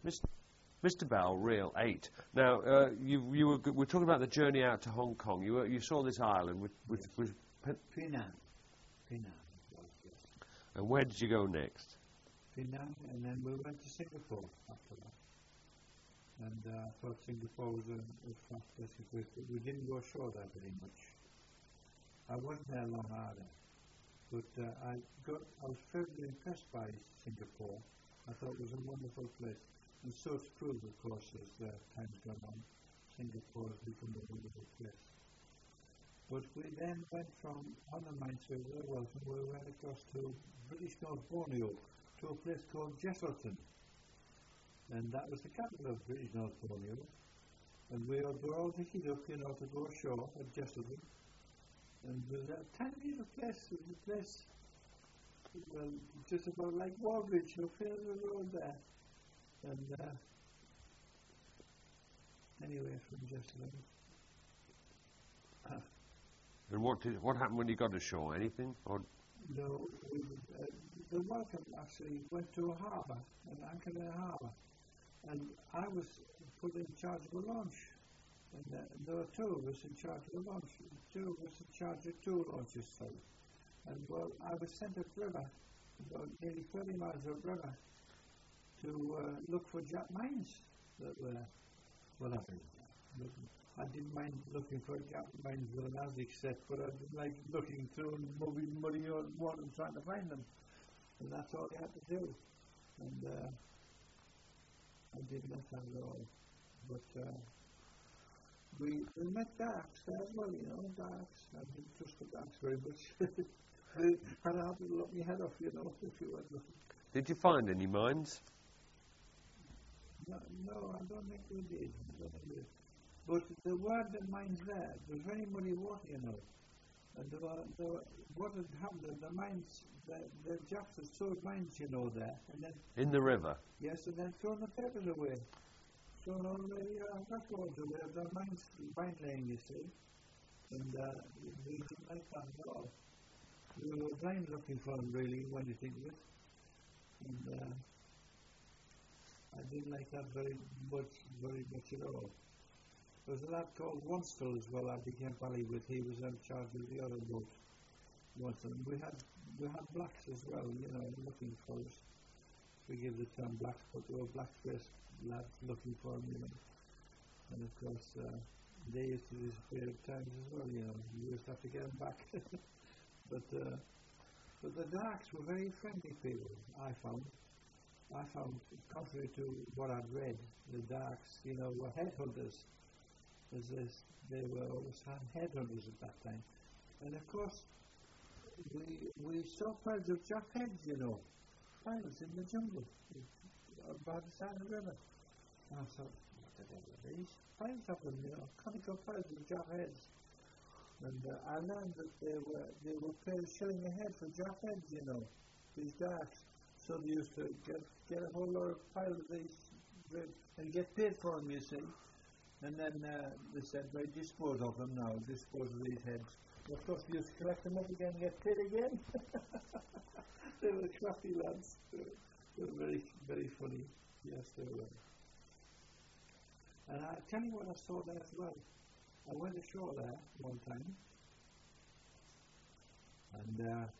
Mr. Bell, Reel 8. Now, we're talking about the journey out to Hong Kong. You saw this island with Penang. And where did you go next? Penang, and then we went to Singapore after that. And I thought Singapore was a fantastic place, but we didn't go ashore there very much. I wasn't there long either, but I was fairly impressed by Singapore. I thought it was a wonderful place, and so it's proved, of course, as time's gone on. Singapore has become a wonderful place. But we then went from on the mines we went across to British North Borneo, to a place called Jesselton. And that was the capital of British North Borneo. And we were all hitted up, to go ashore at Jesselton. And it was a tiny little place, well, just about like Waldridge, further the road there. And anyway, from Jesselton. And what happened when you got ashore? Anything? Or? No, the welcome actually went to a harbour, and anchored in a harbour. And I was put in charge of the launch. And there were two of us in charge of the launch. Two of us in charge of two launches, And well, I was sent upriver, about nearly 30 miles upriver, to look for Jap mines that were, I didn't mind looking for Jap mines with an ASIC set, but I didn't like looking through and moving muddy water and trying to find them. And that's all you had to do. And I didn't like that at all. But we met Darks there as well, Darks. I didn't trust the Darks very much. I'd have to look my head off, if you weren't looking. Did you find any mines? No, I don't think we did. But there were the mines there. There was very muddy water, And what had happened, the mines, the Japs had sowed mines, there. And then in the river? Yes, and then thrown the papers away. Thrown all the records away of the mine laying, you see. And we didn't like that at all. We were blind looking for them, really, when you think of it. And I didn't like that very much at all. There was a lad called Wonstall as well I became pally with. He was in charge of the other boat. And we had blacks as well, looking for us. We give the term blacks, but they were black-faced lads looking for them, And of course, they used to disappear at times as well, You used to have to get them back. But the Darks were very friendly people, I found. Contrary to what I'd read, the Darks, were headhunters. They were always headhunters at that time. And of course, we saw piles of Jap heads, piles in the jungle, by the side of the river. And I thought, what the devil are these? Piles of them, conical piles of Jap heads. And I learned that they were paid a shilling a head for Jap heads, these Darks. So they used to get a whole lot of piles of these and get paid for them, you see. And then they said, right, dispose of them now, dispose of these heads. And of course, they used to collect them up again and get paid again. They were crafty lads. They were very, very funny. Yes, they were. And I tell you what I saw there as well. I went ashore there one time. And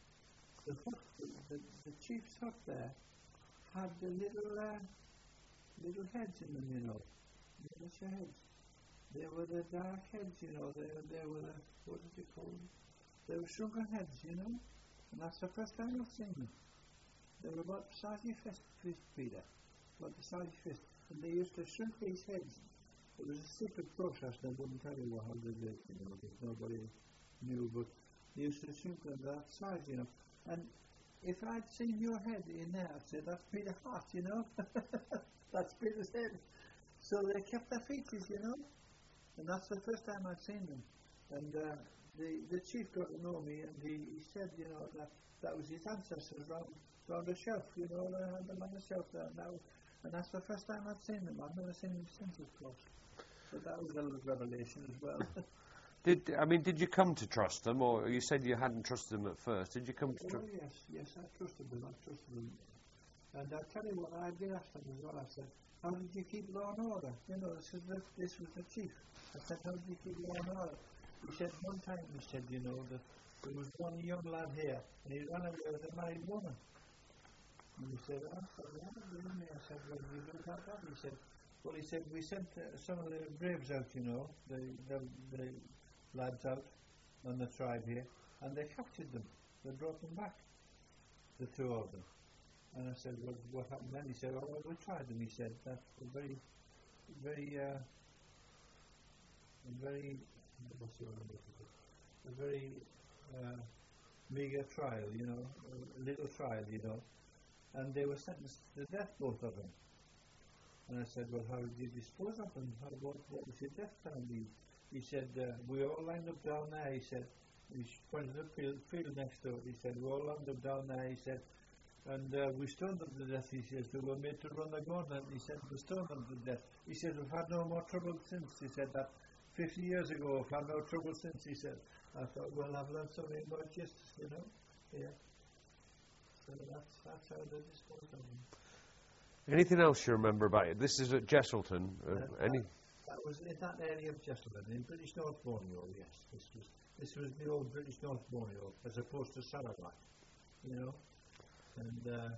the chief's hut there had the little heads in them, miniature heads. They were the dark heads, they were the, what did they call them? They were shrunken heads, And that's the first time I've seen them. They were about the size of your fist, Peter. About the size of your fist. And they used to shrink these heads. It was a secret process, and I wouldn't tell you how they did, because nobody knew, but they used to shrink them to that size, And if I'd seen your head in there, I'd say, that's Peter Hart, That's Peter's head. So they kept their features, And that's the first time I'd seen them. And the chief got to know me, and he said, that was his ancestors round the shelf, they had them on the shelf there now. And that's the first time I'd seen them. I've never seen them since, of course. So that was a little revelation as well. Did you come to trust them, or you said you hadn't trusted them at first? Did you come to trust them? Yes, I trusted them. And I tell you what, I did ask them as well. I said, how did you keep law and order? You know, this was the chief. I said, how did you keep law and order? He said, one time, he said, you know, that there was one young lad here, and he ran away with a married woman. And he said, I said, well, you don't have that? He said, well, he said, we sent some of the braves out, you know, the lads out on the tribe here, and they captured them. They brought them back, the two of them. And I said, well, what happened then? He said, oh, well, we tried them. He said, that's a very, what's the word? A very meagre trial, you know, a little trial, you know. And they were sentenced to death, both of them. And I said, well, how did you dispose of them? What was your death penalty? He said, we all lined up down there, he said. He pointed to the field next door. He said, we all lined up down there, he said. And we stoned them to death, he says. They were made to run the gauntlet. He said, we stoned them to death. He said, we've had no more trouble since. He said that 50 years ago, we've had no trouble since, he said. I thought, well, I've learned something about justice, you know. Yeah. So that's how they disposed of them. Anything else you remember about it? This is at Jesselton. That was in that area of Jesselton, in British North Borneo, yes. This was the old British North Borneo, as opposed to Sarawak, you know. And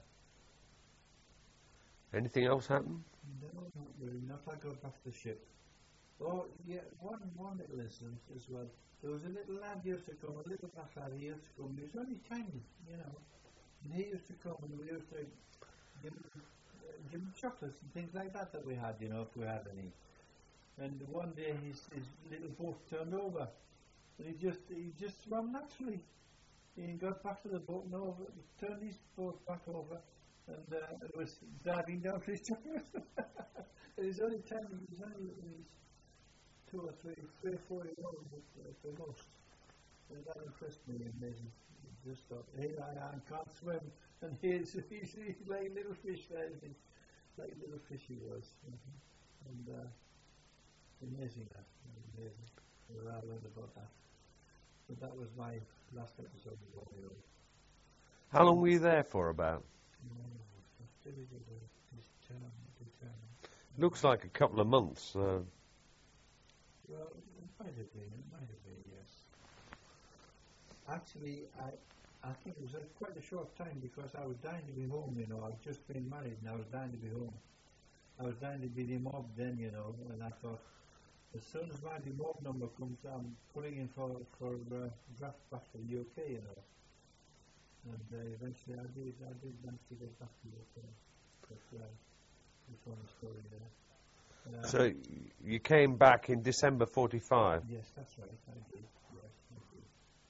anything else happen? no, not really. Not I got back to the ship. Oh, yeah, one little incident as well. There was a little lad used to come, a little black lad, he used to come. He was only tiny, you know. And he used to come and we used to give him chocolates and things like that we had, you know, if we had any. And one day his little boat turned over. And he just swam naturally. He got back to the boat and turned his boat back over, and it was diving down for his chocolates. He was only tiny, he was only 2 or 3 or 4 years old at the most. And that impressed me amazing. Just thought, hey, I can't swim, and he's like a little fish there, like a little fish he was. And amazing that, amazing. I learned about that. But that was my last episode of Borneo. How long were you there for, about? Looks like a couple of months. Well, it might have been, yes. Actually, I think it was quite a short time because I was dying to be home, you know. I'd just been married and I was dying to be home. I was dying to be demobbed then, you know, and I thought, as soon as my demob number comes, I'm putting in for draft back to the UK, you know. And eventually I did manage to get back to the UK. But it's one story there. So you came back in December 45? Yes, that's right, I did. Yes, I did.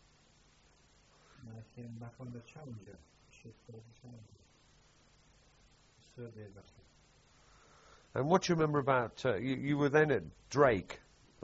And I came back on the Challenger, ship called the Challenger. Survey vessel. And what do you remember about, you were then at Drake.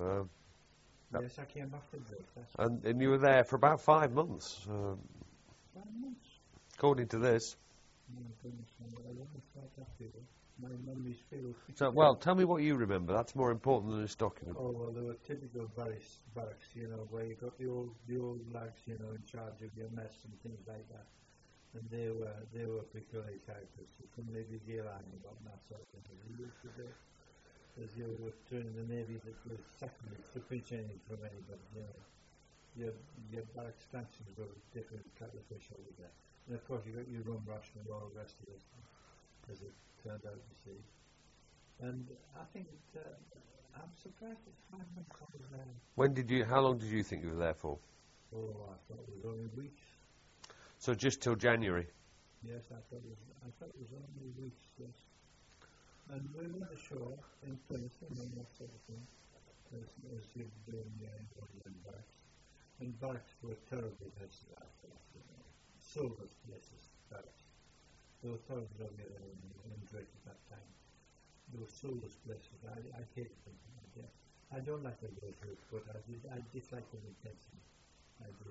Yes, I came back to Drake. And you were there for about 5 months. 5 months? According to this. My goodness, I wouldn't have thought that either. My memories feel... So, well, tell me what you remember. That's more important than this document. Oh, well, there were typical barracks, you know, where you got the old lags, you know, in charge of your mess and things like that. And they were peculiar characters. You couldn't maybe get on about that sort of thing. You used to do, as you were turning the Navy, that was secondary to pinch anything from anybody, you know. Your barracks functions were different kind of fish over there. And of course you got your rum ration and all the rest of it, as it turned out to see. And I think I'm surprised at 5 months I was there. How long did you think you were there for? Oh, I thought it was only weeks. So just till January? Yes, I thought it was only weeks, yes. And we went ashore in Plymouth and that sort of thing, as you'd do in barracks. And barracks were terrible places after that, you know. Soulless places, barracks. They were terrible over there in Drake at that time. They were soulless places. I hated them. I don't like the way to it, but I dislike them intensely. I do.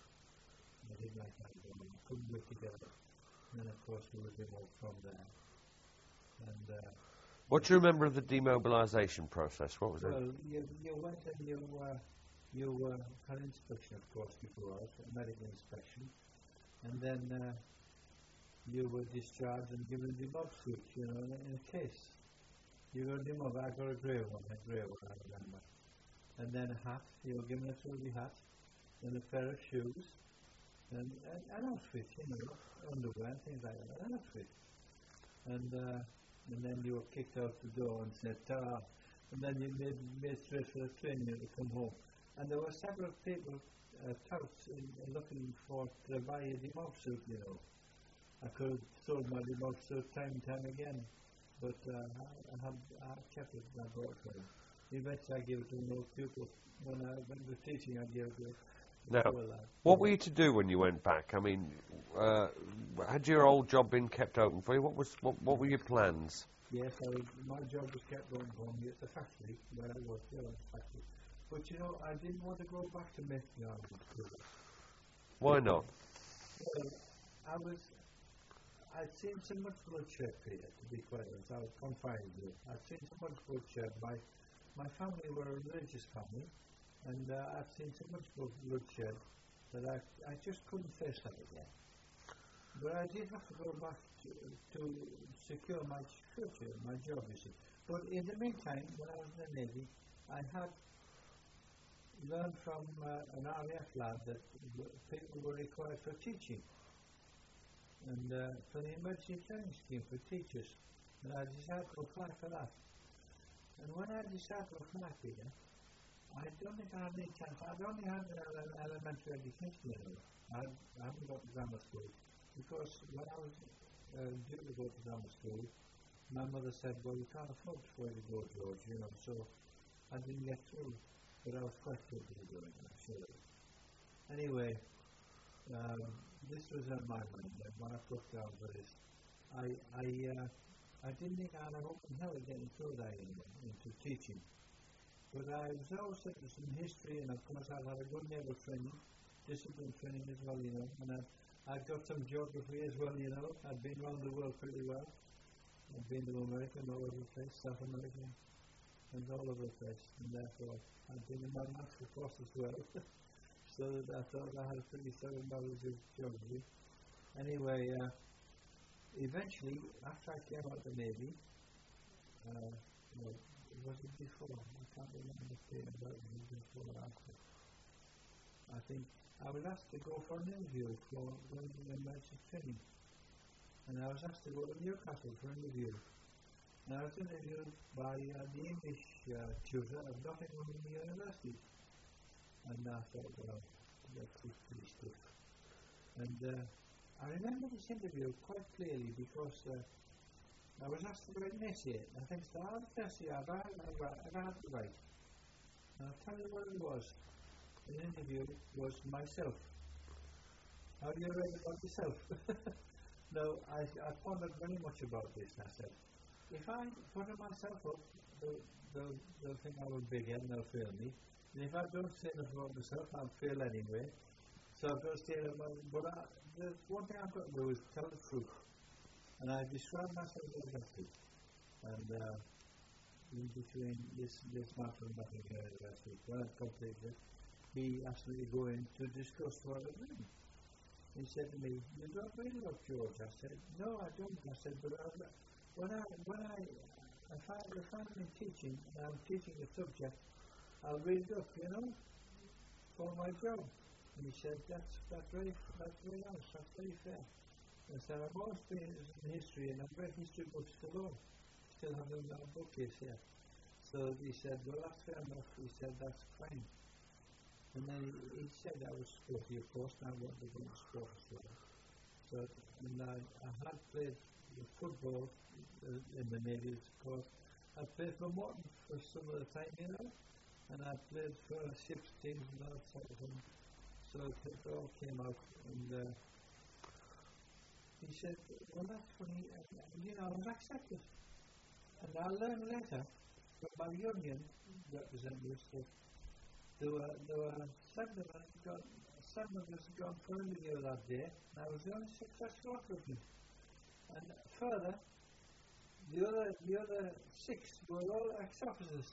I didn't like that. We couldn't work together. And then, of course, we were demobbed from there. And what do you remember of the demobilisation process? What was it? Well, you went and you had an inspection, of course, before us, a medical inspection. And then you were discharged and given the mob suit, you know, in a case. You got the mob, I got a grey one, I remember. And then a hat, you were given a fully hat, and a pair of shoes, and an outfit, you know, underwear and things like that, an outfit. And then you were kicked out the door and said, ta. And then you made straight for the train to come home. And there were several people, touts, looking for to buy a mob suit, you know. I could have sold my mob suit time and time again, but I kept it, I bought it for them. Eventually I gave it to an old pupil. When I went to teaching, I gave it to Now, what were you to do when you went back? I mean, had your old job been kept open for you? What were your plans? Yes, my job was kept open for me at the factory, where I worked there at the factory. But you know, I didn't want to go back to making armies. Why not? Well, I'd seen so much bloodshed here, to be quite honest. I was confined here. I'd seen so much bloodshed. My family were a religious family, and I'd seen so much bloodshed that I just couldn't face that again. But I did have to go back to secure my future, my job, you see. But in the meantime, when I was in the Navy, I had learned from an RAF lad that people were required for teaching, and for the emergency training scheme for teachers. And I decided to apply for that. And when I decided to apply for it, I don't think I had any chance. I'd only had an elementary education, you know. I haven't got to grammar school. Because when I was due to go to grammar school, my mother said, well, you can't afford for you to go, George, you know, so I didn't get through. But I was quite capable of doing it, actually. Anyway, this was on my mind, and when I put down for this, I didn't think I had an open hell of getting through that into teaching. But I was always interested in history, and of course I'd had a good naval training, discipline training as well, you know, and I'd got some geography as well, you know. I'd been around the world pretty well. I'd been to America and all over the place, South America, and all over the place. And therefore, I'd been in my maths course as well. So that I thought I had a pretty solid knowledge of geography. Anyway, eventually, after I came out of the Navy, was it before? I can't remember the thing about it before or after. I think I was asked to go for an interview for going to the emergency training. And I was asked to go to Newcastle for an interview. And I was interviewed by the English tutor of Nottingham University. And I thought, well, that's pretty stiff. And I remember this interview quite clearly because I was asked to write an essay. I think it's the hardest essay I've ever had to write. And I'll tell you what it was. The interview was myself. How do you write about yourself? No, I pondered very much about this. I said, if I put myself up, they'll think I was big head and they'll fail me. And if I don't say enough about myself, I'll fail anyway. So I've got to say about it. But the one thing I've got to do is tell the truth. And I describe myself exactly. And in between this matter and nothing University, when I completed it, he asked me to go in to discuss what I'd written. He said to me, you don't read it up, George? I said, no, I don't. I said, but if I'm in teaching, and I'm teaching a subject, I'll read it up, you know, for my job. And he said, that's very honest, that's very fair. I said, I've always been in history, and I've read history books galore. Still have them in our bookcase here. So he said, well, that's fair enough. He said, that's fine. And then he said I was supposed to be a post, and I wanted to go to sport as well. So, and I had played football in the Navy, of course. I played for Morton for some of the time, you know, and I played for ships teams and all that sort of thing. So it all came out, and he said, well, that's funny, and you know, I was accepted. And I learned later from my union representatives that there were seven of us gone for an interview that day, and I was the only successful applicant. And further, the other six were all ex-officers,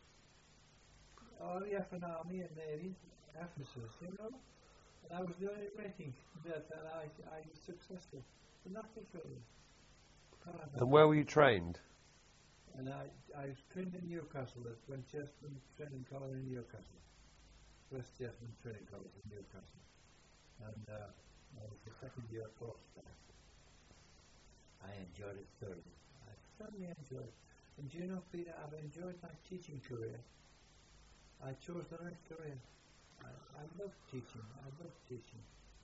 RAF and Army and Navy officers, you know. And I was the only rating that I was successful. And that's the children. And where were you trained? And I was trained in Newcastle at Winchester Training College in Newcastle. West Chestman Training College in Newcastle. And I was the second year course there. I enjoyed it thoroughly. I thoroughly enjoyed it. And do you know, Peter, I've enjoyed my teaching career. I chose the right career. I love teaching. I love teaching.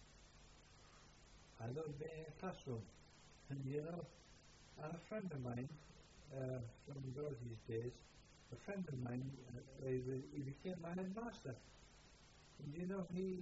I love being in a classroom. And you know, and a friend of mine, from those days, a friend of mine, he became my headmaster. And you know, he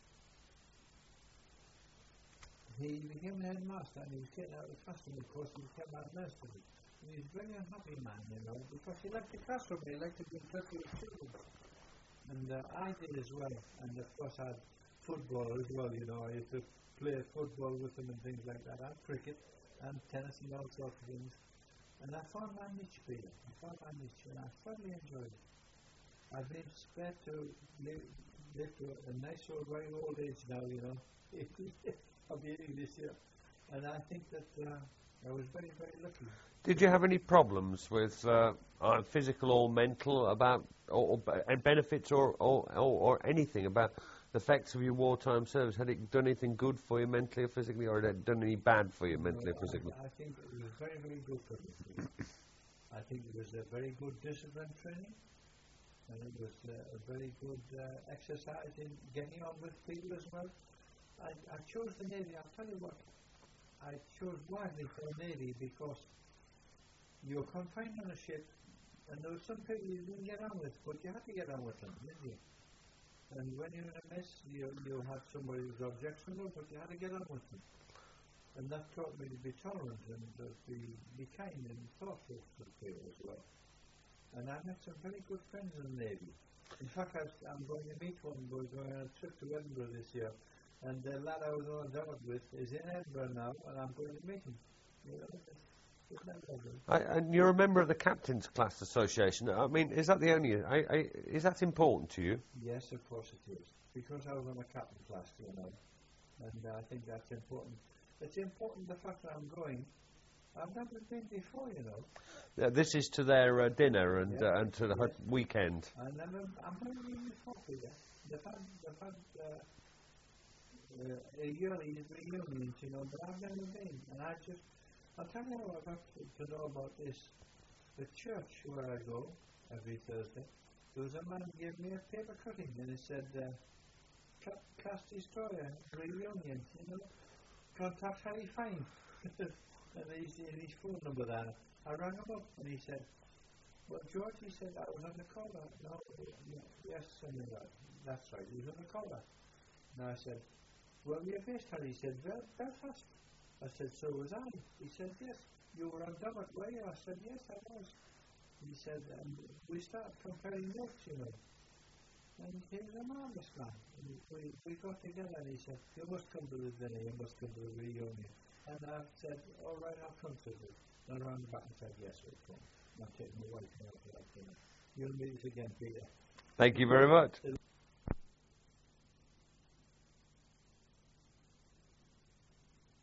became a headmaster and he was taken out of the classroom, of course, he became my master. And he was a very unhappy man, you know, because he liked the classroom, he liked to be in touch with children. And I did as well. And of course I had football as well, you know, I used to play football with them and things like that, and cricket, and tennis and all sorts of things. And I found my niche, Peter. I found my niche, and I thoroughly enjoyed it. I've been spared to live to a nice old, very old age now, you know. I'll be 80 this year. And I think that I was very, very lucky. Did you have any problems with physical or mental about and benefits or anything about the effects of your wartime service? Had it done anything good for you mentally or physically, or had it done any bad for you mentally or physically? I think it was very, very good for me. I think it was a very good discipline training, and it was a very good exercise in getting on with people as well. I chose the Navy. I'll tell you what, I chose wisely for the Navy because you're confined on a ship, and there were some people you didn't get on with, but you had to get on with them, didn't you? And when you're in a mess, you have somebody who's objectionable, but you had to get on with them. And that taught me to be tolerant and be kind and thoughtful to people as well. And I met some very good friends in the Navy. In fact, I'm going to meet one. We're going on a trip to Edinburgh this year. And the lad I was on down with is in Edinburgh now, and I'm going to meet him. You know, and you're a member of the Captain's Class Association. I mean, is that the only... is that important to you? Yes, of course it is. Because I was on a captain class, you know. And I think that's important. It's important the fact that I'm going. I've never been before, you know. This is to their dinner and to the weekend. I've never been before, Peter. They've had a yearly reunions, you know, but I've never been. And I'll tell you how I got to know about this. The church where I go every Thursday, there was a man who gave me a paper cutting and he said, Class Destroyer, reunion, you know, contact Harry Fine. And his phone number there. I rang him up and he said, well, George, he said, I was on the caller. No, yes, that's right, he was on the caller. And I said, well, you're based, Harry? He said, Belfast. I said, so was I. He said, yes. You were on Dummett, were you? I said, yes, I was. He said, we started comparing notes, you know. And he was a marvellous man. We got together and he said, you must come to the dinner, you must come to the reunion. And I said, all right, I'll come to it. And I ran back and said, yes, we'll come. And I'm taking my wife out to that dinner. You'll meet us again, Peter. Thank you very much.